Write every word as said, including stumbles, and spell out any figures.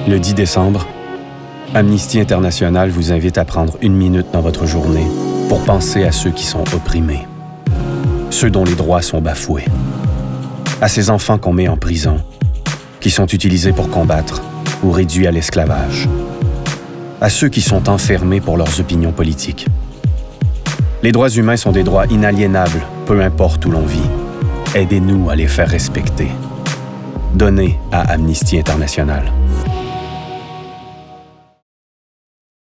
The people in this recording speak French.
Le dix décembre, Amnesty International vous invite à prendre une minute dans votre journée pour penser à ceux qui sont opprimés, ceux dont les droits sont bafoués, à ces enfants qu'on met en prison, qui sont utilisés pour combattre ou réduits à l'esclavage, à ceux qui sont enfermés pour leurs opinions politiques. Les droits humains sont des droits inaliénables, peu importe où l'on vit. Aidez-nous à les faire respecter. Donnez à Amnesty International.